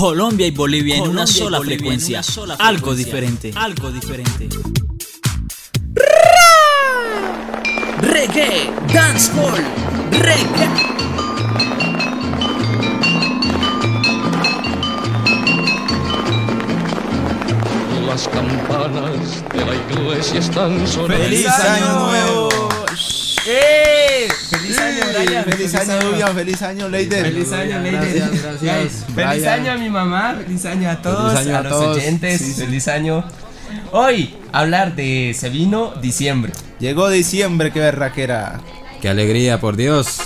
Colombia y Bolivia en una sola frecuencia. Algo diferente. Reggae, dancehall, reggae. Las campanas de la iglesia están sonando. ¡Feliz Año Nuevo! ¡Feliz año, Brian! ¡Feliz año, Dubian! ¡Feliz año, Leider! ¡Feliz año, Leider! Gracias. ¡Feliz año a mi mamá! ¡Feliz año a todos! Feliz año a a los todos. oyentes. Sí. ¡Feliz año! Hoy, hablar de Se vino diciembre. Llegó diciembre, qué berraquera. ¡Qué alegría, por Dios!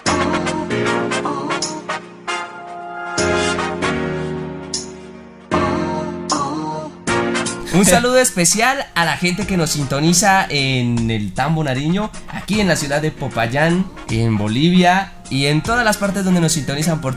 Un saludo especial a la gente que nos sintoniza en el Tambo Nariño, aquí en la ciudad de Popayán, en Bolivia y en todas las partes donde nos sintonizan por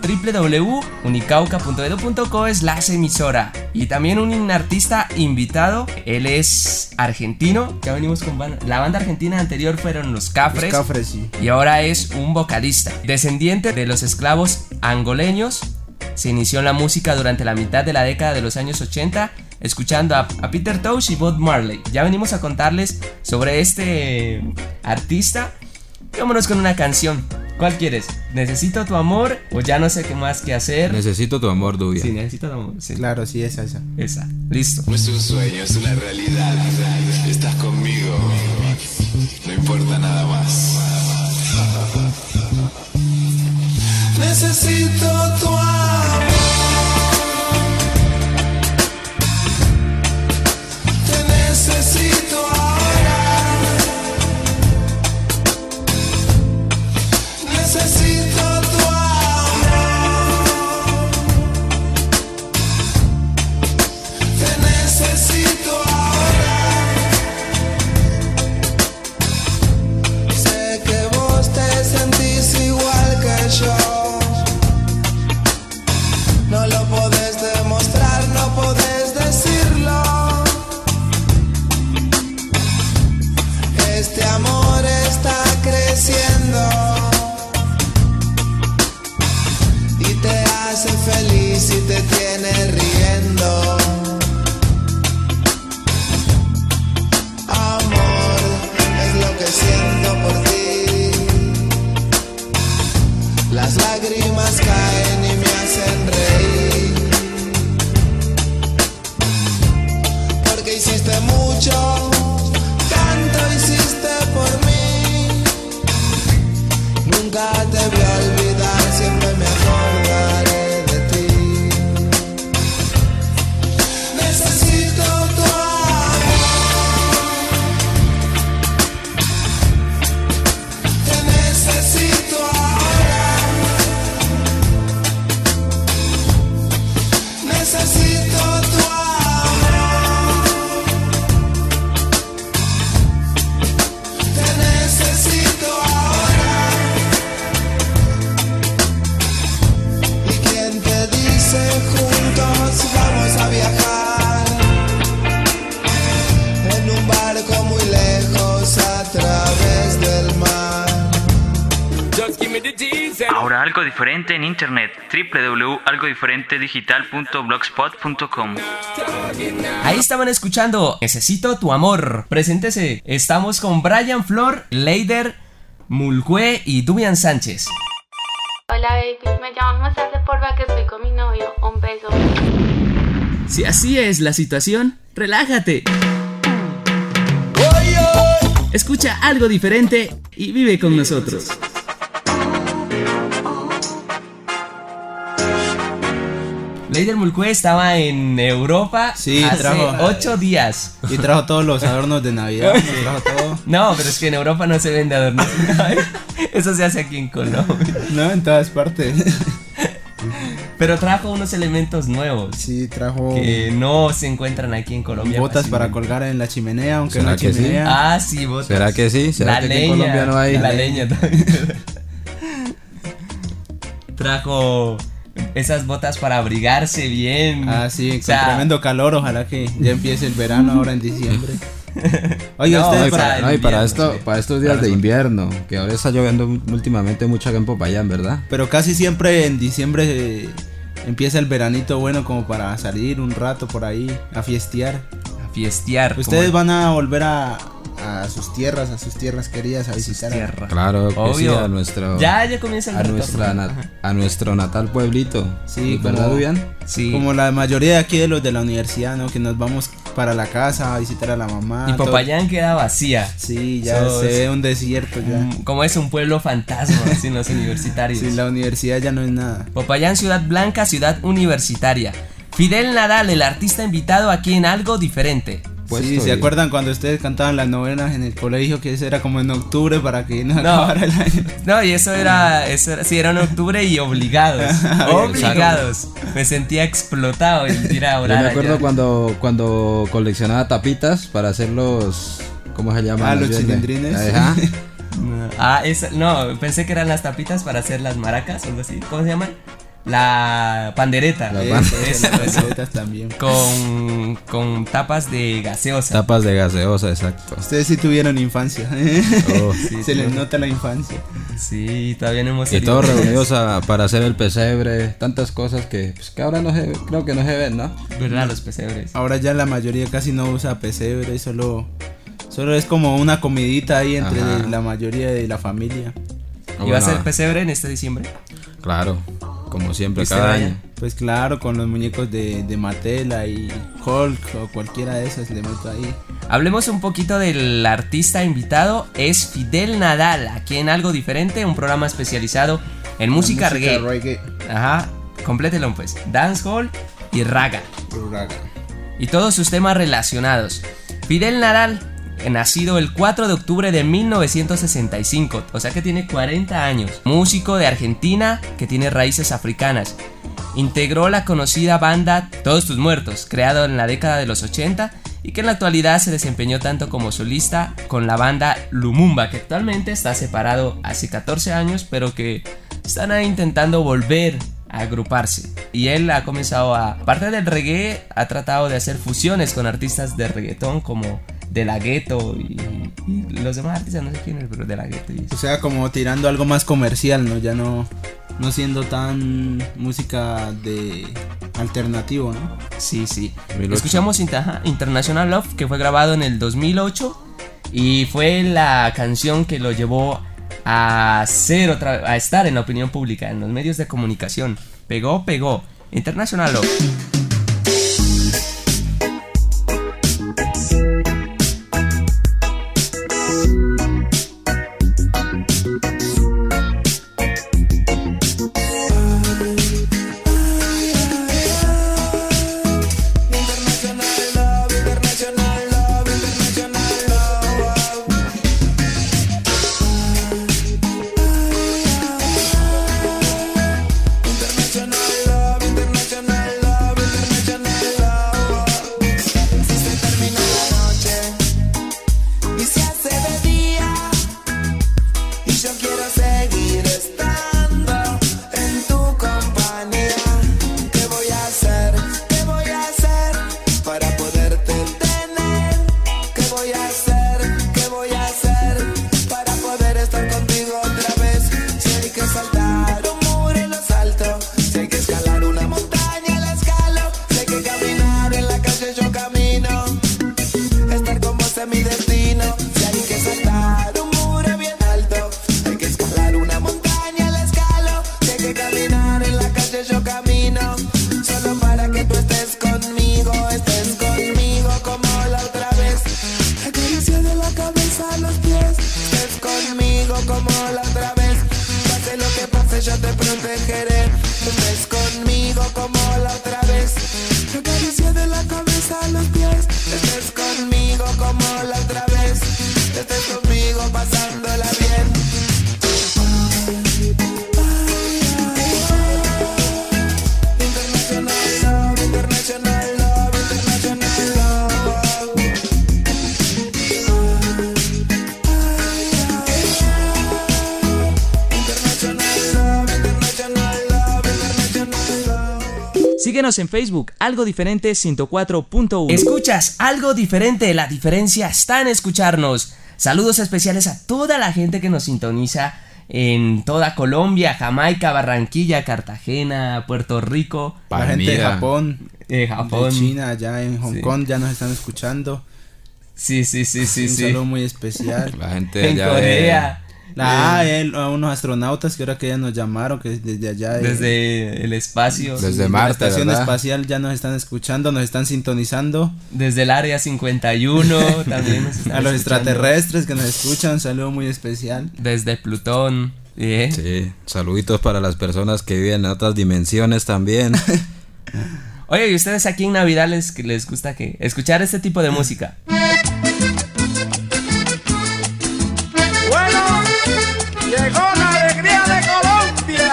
www.unicauca.edu.co/emisora. Y también un artista invitado, él es argentino, ya venimos con la banda argentina anterior fueron Los Cafres. Los Cafres, sí. Y ahora es un vocalista, descendiente de los esclavos angoleños. Se inició en la música durante la mitad de la década de los años 80, escuchando a Peter Tosh y Bob Marley. Ya venimos a contarles sobre este artista. Vámonos con una canción. ¿Cuál quieres? ¿Necesito tu amor? O ya no sé qué más que hacer. Necesito tu amor, Dubia. Sí, necesito tu amor. Sí. Claro, sí, esa. Esa. Listo. No es un sueño, es una realidad. Estás conmigo, no importa nada más. Necesito tu amor. Te necesito ahora. Necesito tu amor. Te necesito ahora. Sé que vos te sentís igual que yo. No lo podés demostrar, no podés decirlo. Este amor está creciendo y te hace feliz y te tiene riendo. Amor, es lo que siento por ti. Las lágrimas caen y me hacen reír. Porque hiciste mucho, tanto hiciste por mí. Nunca te voy a olvidar, siempre me acordaré de ti. Necesito tu amor. Te necesito ahora. Necesito tu amor. Te necesito ahora. ¿Y quién te dice juntos vamos a viajar? En un barco muy lejos a través del mar. Ahora algo diferente en internet. www.algodiferentedigital.blogspot.com. Ahí estaban escuchando Necesito tu amor. Preséntese. Estamos con Brian Flor, Leider, Mulcue y Dubian Sánchez. Hola baby, me llaman más tarde porfa que estoy con mi novio. Un beso. Si así es la situación, relájate. Escucha algo diferente y vive con nosotros. Leider Mulcue estaba en Europa Sí, hace trajo- 8 días. Y trajo todos los adornos de Navidad. Trajo todo. No, pero es que en Europa no se vende adornos. Eso se hace aquí en Colombia. No, en todas partes. Pero trajo unos elementos nuevos Sí, trajo que no se encuentran aquí en Colombia. botas para fácilmente. colgar en la chimenea, aunque ¿Será una que sí? chimenea. Ah, sí, botas. ¿Será que sí? ¿Será La que aquí leña, en Colombia no hay? la leña también. Trajo esas botas para abrigarse bien. Ah, sí, con O sea, tremendo calor. Ojalá que ya empiece el verano ahora en diciembre. Oiga, No, ustedes o sea, No, y para invierno, sí. estos días de invierno, que ahora está lloviendo últimamente mucho acá en Popayán, ¿verdad? pero casi siempre en diciembre empieza el veranito bueno como para salir un rato por ahí a fiestear. A fiestear. Ustedes van a volver a sus tierras queridas, a visitar. Claro que Obvio. sí, a nuestro, Ya comienza el a, retorno. a nuestro natal pueblito. Sí, ¿verdad, como- Dubian? Sí. Como la mayoría de aquí de los de la universidad, ¿no? Que nos vamos para la casa a visitar a la mamá. Y todo. Popayán queda vacía. Sí, ya Sos- se ve un desierto ya. Como es un pueblo fantasma, sin los universitarios. Sí, la universidad ya no es nada. Popayán, ciudad blanca, ciudad universitaria. Fidel Nadal, el artista invitado aquí en Algo Diferente. Sí, ¿se acuerdan cuando ustedes cantaban las novenas en el colegio? Que eso era como en octubre para que no acabara el año. No, y eso era sí, era en octubre y obligados. Obligados. Me sentía explotado en ir a Yo orar me acuerdo allá. cuando coleccionaba tapitas para hacer los... ¿Cómo se llaman? Ah, los cilindrines. Ajá. No, pensé que eran las tapitas para hacer las maracas o algo así. ¿Cómo se llaman? La pandereta. La Eso, Eso. las recetas también. Con tapas de gaseosa. Tapas de gaseosa, exacto. Ustedes sí tuvieron infancia. Oh. Se les nota la infancia. Sí, todavía no hemos Y salido todos de reunidos para hacer el pesebre, tantas cosas que ahora creo que no se ven, ¿no? ¿Verdad? Los pesebres. Ahora ya la mayoría casi no usa pesebre, solo es como una comidita ahí entre Ajá. la mayoría de la familia. ¿Y va a ser pesebre en este diciembre? Claro, como siempre, ¿Usted cada vaya? año. Pues claro, con los muñecos de Mattel y Hulk o cualquiera de esas le meto ahí. Hablemos un poquito del artista invitado. Es Fidel Nadal, aquí en Algo Diferente, un programa especializado en música reggae. Ajá, complételo pues. Dancehall y raga. Y todos sus temas relacionados. Fidel Nadal, nacido el 4 de octubre de 1965, o sea que tiene 40 años. Músico de Argentina que tiene raíces africanas. Integró la conocida banda Todos Tus Muertos, creado en la década de los 80 y que en la actualidad se desempeñó tanto como solista con la banda Lumumba, que actualmente está separado hace 14 años, pero que están ahí intentando volver a agruparse. Y él ha comenzado aparte del reggae, ha tratado de hacer fusiones con artistas de reggaetón como De La Ghetto y los demás artistas, no sé quiénes, pero De La Ghetto y eso. O sea, como tirando algo más comercial, ¿no? Ya no siendo tan música de alternativo, ¿no? Sí, sí. 2008. Escuchamos International Love, que fue grabado en el 2008 y fue la canción que lo llevó a estar en la opinión pública, en los medios de comunicación. Pegó. International Love. Síguenos en Facebook, Algo Diferente 104.1. Escuchas Algo Diferente, la diferencia está en escucharnos. Saludos especiales a toda la gente que nos sintoniza en toda Colombia, Jamaica, Barranquilla, Cartagena, Puerto Rico. La gente de Japón, Japón, de China, allá en Hong Kong ya nos están escuchando. Sí. Un saludo muy especial. La gente En allá Corea. A unos astronautas que ahora que ya nos llamaron, que desde allá Desde el espacio. Desde la Marte, estación ¿verdad? espacial ya nos están escuchando, nos están sintonizando. Desde el área 51 también nos están A los escuchando. extraterrestres que nos escuchan, un saludo muy especial. Desde Plutón. Sí, saluditos para las personas que viven en otras dimensiones también. Oye, ¿y ustedes aquí en Navidad les gusta escuchar este tipo de música? Bueno, llegó la alegría de Colombia.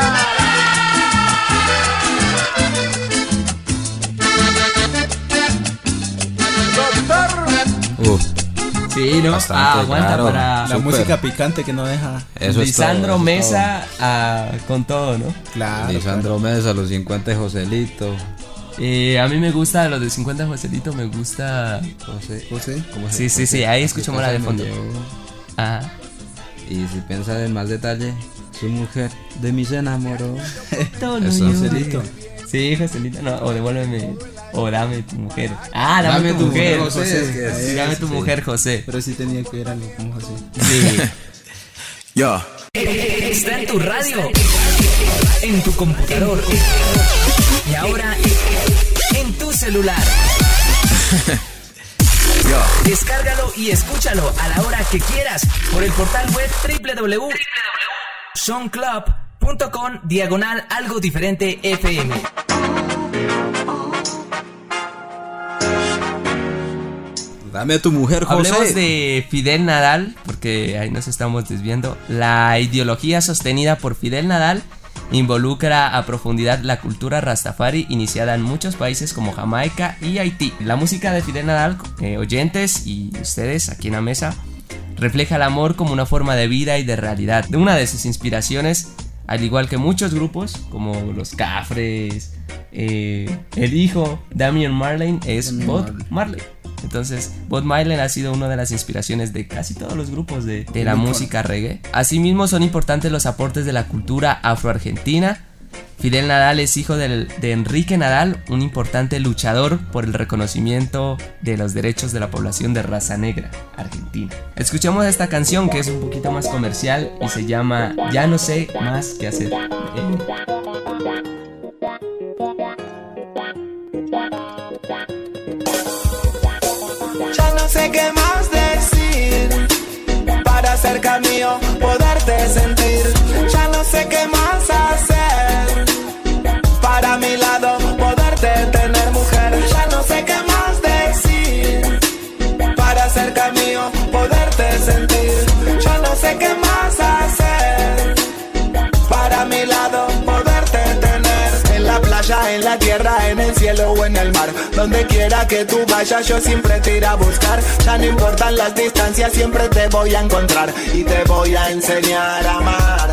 Doctor. Sí, ¿no? Bastante, Aguanta claro. para La Súper. música picante que no deja. Eso es Lisandro todo, eso es Mesa con todo, ¿no? Claro. todo. Lisandro Mesa, los 50 de Joselito. A mí me gusta los de 50 Joselito, me gusta... José. ¿Cómo se- Sí, ahí escuchamos la de fondo. Ajá. Y si piensa en más detalle, su mujer de mí se enamoró. Eso. Joselito. Sí, Joselito, no, o devuélveme, o dame tu mujer. Ah, dame tu mujer, José. Sí, dame tu mujer, José. Pero sí tenía que ver algo con José. Sí. Yo. Está en tu radio, en tu computador y ahora en tu celular. Descárgalo y escúchalo a la hora que quieras por el portal web www.soundclub.com/algo diferente FM. Dame tu mujer, José. Hablemos de Fidel Nadal, porque ahí nos estamos desviando. La ideología sostenida por Fidel Nadal involucra a profundidad la cultura rastafari iniciada en muchos países como Jamaica y Haití. La música de Fidel Nadal, oyentes y ustedes aquí en la mesa, refleja el amor como una forma de vida y de realidad. De una de sus inspiraciones, al igual que muchos grupos como los Cafres, el hijo Damian Marley es Bob Marley. Entonces, Bob Marley ha sido una de las inspiraciones de casi todos los grupos de la música reggae. Asimismo, son importantes los aportes de la cultura afroargentina. Fidel Nadal es hijo de Enrique Nadal, un importante luchador por el reconocimiento de los derechos de la población de raza negra argentina. Escuchemos esta canción que es un poquito más comercial y se llama Ya no sé más qué hacer. Ya no sé qué más decir para cerca mío poderte sentir. Ya no sé qué más hacer para mi lado poderte tener, mujer. Ya no sé qué más decir para cerca mío poderte sentir. Ya no sé qué más hacer para mi lado poderte tener. En la playa, en la tierra, en el cielo o en el mar, donde quiera que tú vayas yo siempre te iré a buscar. Ya no importan las distancias, siempre te voy a encontrar y te voy a enseñar a amar.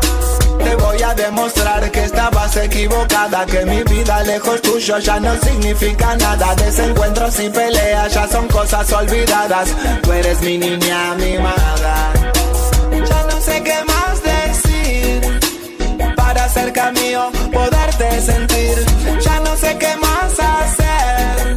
Te voy a demostrar que estabas equivocada, que mi vida lejos tuyo ya no significa nada. Desencuentros y peleas ya son cosas olvidadas. Tú eres mi niña mimada. Ya no sé qué más decir para cerca mío poderte sentir. Ya no sé qué más hacer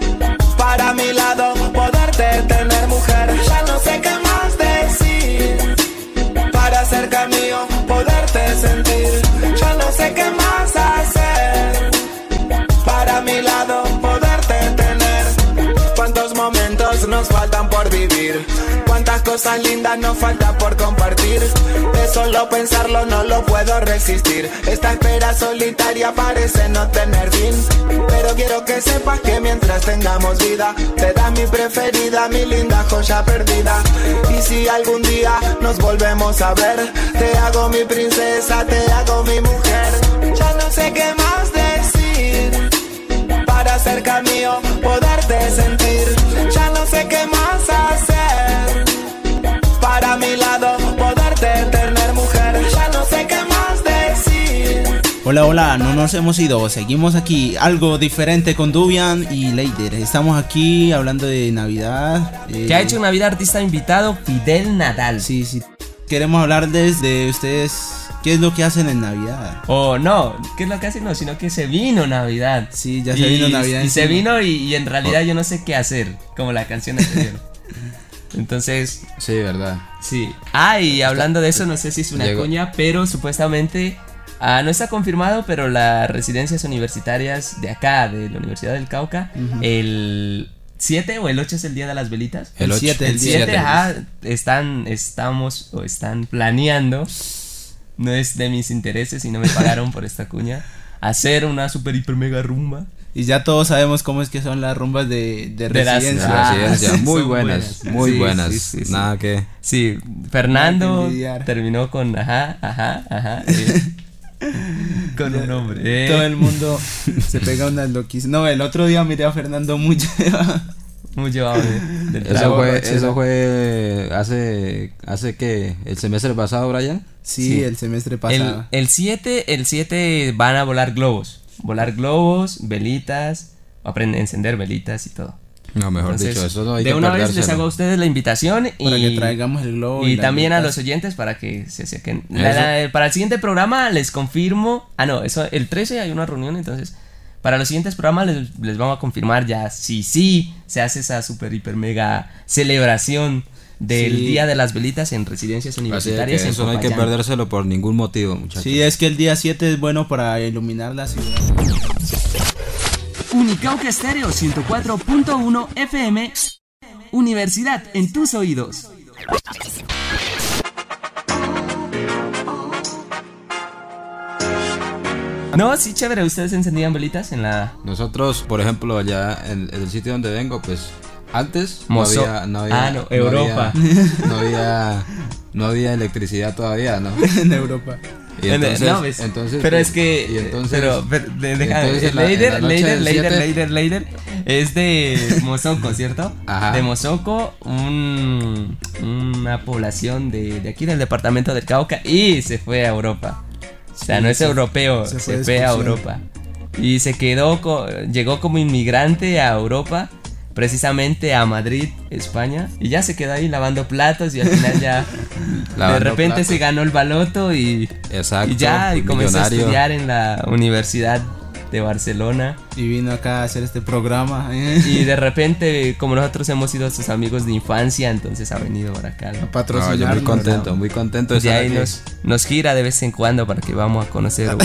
para mi lado poderte tener, mujer. Ya no sé qué más decir para cerca mío poderte sentir. Ya no sé qué más hacer para mi lado poderte tener. Cuántos momentos nos faltan por vivir, cuántas cosas lindas nos falta por compartir. De solo pensarlo no lo puedo resistir. Esta espera solitaria parece no tener fin, pero quiero que sepas que mientras tengamos vida, te da mi preferida, mi linda joya perdida. Y si algún día nos volvemos a ver, te hago mi princesa, te hago mi mujer. Ya no sé qué más decir para cerca mío poderte sentir. Ya no sé qué más hacer para mi lado poderte tener, mujer. Ya no sé qué más decir. Hola, no nos hemos ido, seguimos aquí, algo diferente con Dubian y Leider. Estamos aquí hablando de Navidad. ¿Qué ha hecho en Navidad artista invitado? Fidel Nadal. Sí, queremos hablar desde ustedes. ¿Qué es lo que hacen en Navidad? O no, ¿qué es lo que hacen? No, sino que se vino Navidad. Sí, ya se vino Navidad. Y se vino y en realidad yo no sé qué hacer, como la canción anterior. Entonces... Sí, verdad. Sí. Y hablando de eso, no sé si es una cuña, pero supuestamente... no está confirmado, pero las residencias universitarias de acá, de la Universidad del Cauca, el 7 o el 8 es el día de las velitas. El 7, el 7, están planeando, no es de mis intereses y no me pagaron por esta cuña, hacer una super hiper mega rumba. Y ya todos sabemos cómo es que son las rumbas de residencia. Muy buenas, muy buenas. Sí. Nada que... Sí, Fernando terminó con con un nombre. Todo el mundo se pega unas loquísimas. No, el otro día miré a Fernando muy llevado del trago. Eso fue hace que el semestre pasado, Brian. Sí, el semestre pasado. El 7 van a volar globos, velitas, aprenden a encender velitas y todo. No, mejor dicho, eso no hay que de una vez les hago a ustedes la invitación para que traigamos el globo y también a los oyentes para que se acerquen. Para el siguiente programa les confirmo. Eso el 13 hay una reunión, entonces para los siguientes programas les vamos a confirmar ya si se hace esa super hiper mega celebración del Día de las Velitas en residencias universitarias. Eso no hay que perdérselo por ningún motivo, muchachos. Sí, es que el día 7 es bueno para iluminar la ciudad. Unicauca Estéreo 104.1 FM. Universidad en tus oídos. No, sí, chévere. ¿Ustedes encendían velitas en la...? Nosotros, por ejemplo, allá en el sitio donde vengo, pues antes no había electricidad todavía, ¿no? En Europa. Y entonces, pero es que Leider es de Mozoco, ¿cierto? Ajá. De Mozoco, una población de aquí del departamento del Cauca, y se fue a Europa. O sea, no es europeo, se fue a Europa. Y llegó como inmigrante a Europa, precisamente a Madrid, España, y ya se quedó ahí lavando platos y al final ya de repente se ganó el baloto y comenzó a estudiar en la Universidad de Barcelona y vino acá a hacer este programa y de repente, como nosotros hemos sido sus amigos de infancia, entonces ha venido para acá a patrocinar. Muy contento de ahí nos gira de vez en cuando para que vamos a conocer Europa.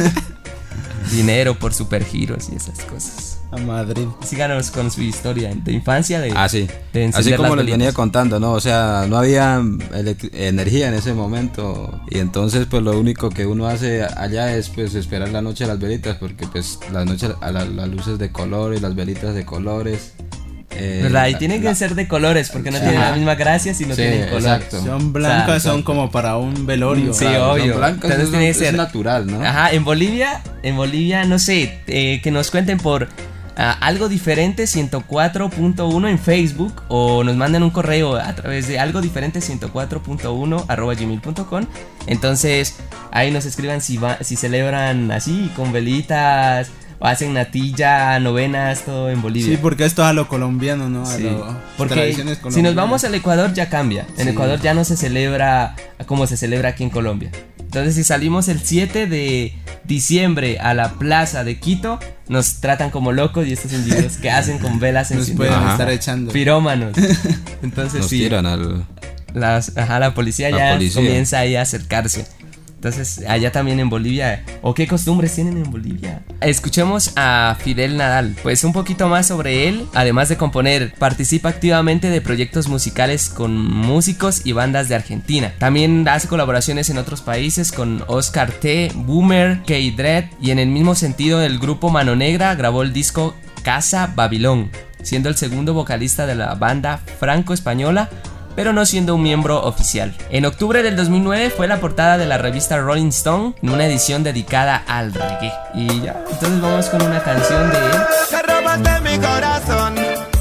Dinero por supergiros y esas cosas. A Madrid. Síganos con su historia de infancia de así como les venía contando, ¿no? O sea, no había energía en ese momento y entonces pues lo único que uno hace allá es pues esperar la noche a las velitas, porque pues la noche a las luces de colores, las velitas de colores. ¿Verdad? Y tienen que ser de colores porque no tienen la misma gracia si no tienen color. Exacto. Son blancas, son como para un velorio. Sí, obvio. Son blancas, entonces tiene que ser natural, ¿no? Ajá, en Bolivia, no sé, que nos cuenten por algo diferente 104.1 en Facebook o nos manden un correo a través de algo diferente 104.1 @gmail.com. Entonces ahí nos escriban si celebran así con velitas o hacen natilla, novenas, todo en Bolivia. Sí, porque esto es a lo colombiano, ¿no? Porque si nos vamos al Ecuador ya cambia. En Ecuador ya no se celebra como se celebra aquí en Colombia. Entonces si salimos el 7 de diciembre a la plaza de Quito, nos tratan como locos y estos individuos que hacen con velas encendidas. Nos pueden estar echando. Pirómanos. Entonces nos tiran la policía comienza ahí a acercarse. Entonces, allá también en Bolivia, ¿o qué costumbres tienen en Bolivia? Escuchemos a Fidel Nadal, pues un poquito más sobre él. Además de componer, participa activamente de proyectos musicales con músicos y bandas de Argentina. También hace colaboraciones en otros países con Oscar T, Boomer, K-Dread, y en el mismo sentido del grupo Mano Negra grabó el disco Casa Babilón, siendo el segundo vocalista de la banda franco-española, pero no siendo un miembro oficial. En octubre del 2009 fue la portada de la revista Rolling Stone en una edición dedicada al reggae. Y ya, entonces vamos con una canción de él. Te robaste mi corazón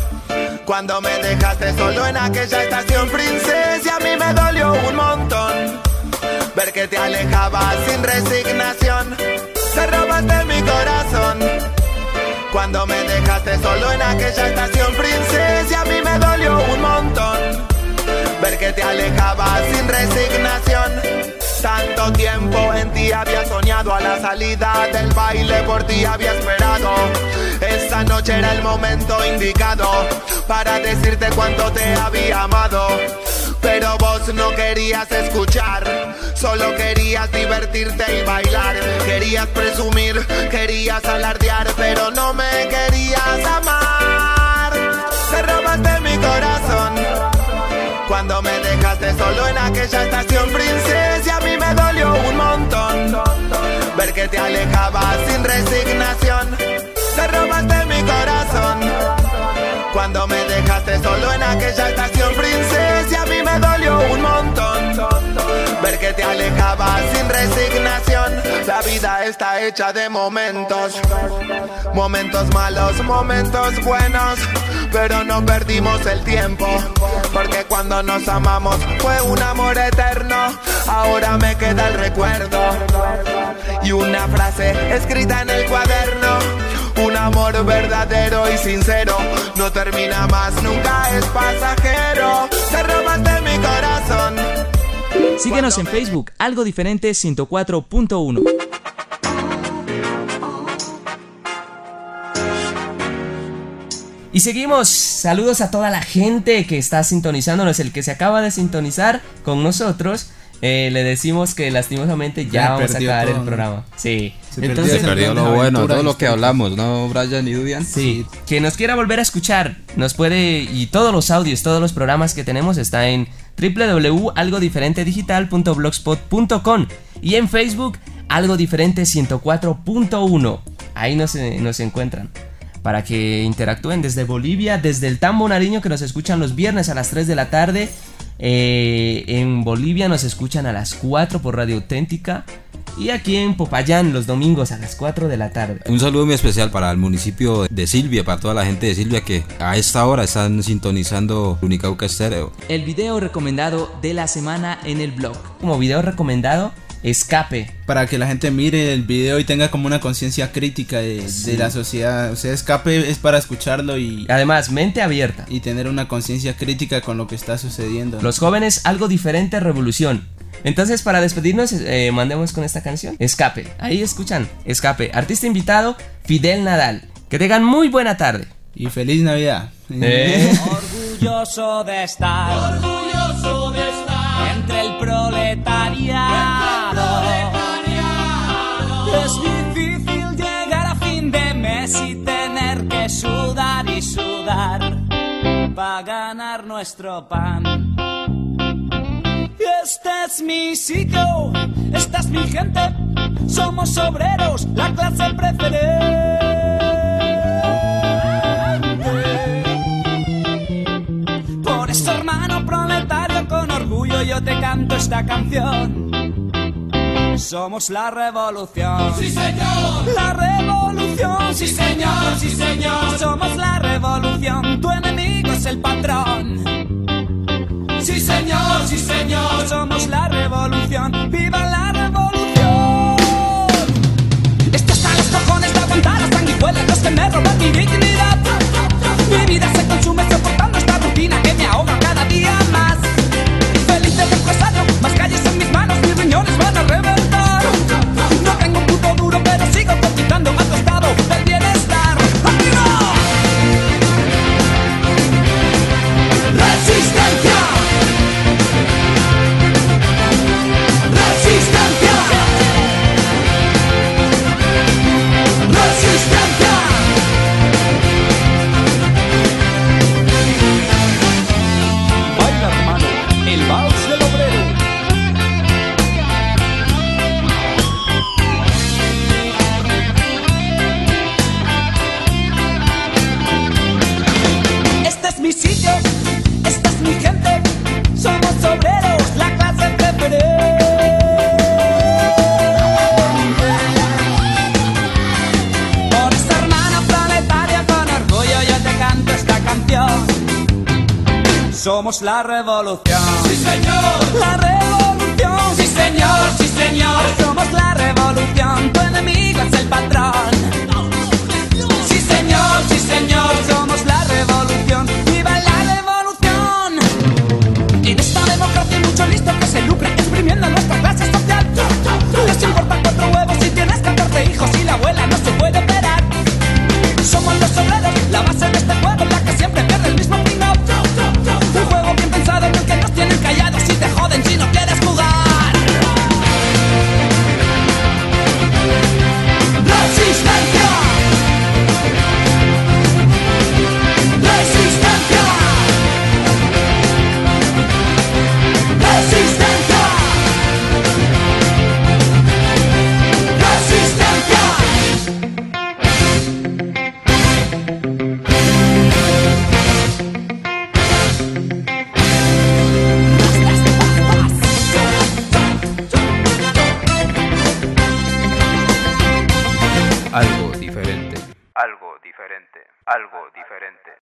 cuando me dejaste solo en aquella estación, princesa. A mí me dolió un montón ver que te alejabas sin resignación. Te robaste mi corazón cuando me dejaste solo en aquella estación, princesa. A mí me dolió un montón ver que te alejabas sin resignación. Tanto tiempo en ti había soñado, a la salida del baile por ti había esperado. Esa noche era el momento indicado para decirte cuánto te había amado. Pero vos no querías escuchar, solo querías divertirte y bailar. Querías presumir, querías alardear, pero no me querías amar. Te robaste mi corazón cuando me dejaste solo en aquella estación Princesa, y a mí me dolió un montón ver que te alejabas sin resignación. Te robaste mi corazón cuando me dejaste solo en aquella estación Princesa, y a mí me dolió un montón ver que te alejabas sin resignación. La vida está hecha de momentos, momentos malos, momentos buenos, pero no perdimos el tiempo, porque cuando nos amamos fue un amor eterno. Ahora me queda el recuerdo y una frase escrita en el cuaderno: un amor verdadero y sincero no termina más, nunca es pasajero. Te robaste mi corazón. Síguenos en Facebook, Algo Diferente 104.1. Y seguimos, saludos a toda la gente que está sintonizándonos, el que se acaba de sintonizar con nosotros. Le decimos que lastimosamente ya vamos a acabar el programa. Sí. Entonces se perdió lo bueno, todo lo que hablamos, ¿no, Brian y Dudian? Sí. Que nos quiera volver a escuchar, nos puede, y todos los audios, todos los programas que tenemos está en www.algodiferentedigital.blogspot.com y en Facebook Algo Diferente 104.1. Ahí nos encuentran para que interactúen desde Bolivia, desde el Tambo Nariño, que nos escuchan los viernes a las 3 de la tarde. En Bolivia nos escuchan a las 4 por Radio Auténtica, y aquí en Popayán los domingos a las 4 de la tarde. Un saludo muy especial para el municipio de Silvia, para toda la gente de Silvia que a esta hora están sintonizando Unicauca Estéreo. El video recomendado de la semana en el blog. Como video recomendado, Escape. Para que la gente mire el video y tenga como una conciencia crítica de la sociedad. O sea, Escape es para escucharlo y además mente abierta y tener una conciencia crítica con lo que está sucediendo. Los jóvenes, algo diferente, revolución. Entonces, para despedirnos, mandemos con esta canción, Escape. Ahí escuchan, Escape. Artista invitado, Fidel Nadal. Que tengan muy buena tarde y feliz Navidad. Orgulloso de estar entre el proletariado. Es difícil llegar a fin de mes y tener que sudar y sudar para ganar nuestro pan. Este es mi sitio, esta es mi gente, somos obreros, la clase preferente. Por eso, hermano proletario, con orgullo yo te canto esta canción. Somos la revolución. ¡Sí, señor! La revolución. ¡Sí, señor! ¡Sí, señor! Somos la revolución, tu enemigo es el patrón. ¡Sí, señor! ¡Sí, señor! Somos la revolución, ¡viva la revolución! Esto está a los cojones de aguantar a sanguijuelas los que me roban mi dignidad. Mi vida se consume soportando esta rutina que me ahoga cada día más. Feliz de empresario, más calles en mis manos, mis riñones van a reventar. No tengo un puto duro, pero sigo cotizando a tu estado del bienestar. ¡Amigo! ¡Resistencia! ¡Resistencia! ¡Resistencia! Baila, hermano, el vals del obrero. Este es mi sitio, esta es mi gente, somos obreros, la clase preferente. Por esta hermana planetaria con orgullo yo te canto esta canción. Somos la revolución. ¡Sí, señor! La revolución. ¡Sí, señor! ¡Sí, señor! Somos la revolución, tu enemigo es el patrón. ¡Sí, señor! ¡Sí, señor! Somos la revolución, viva la revolución. En esta algo diferente, algo diferente.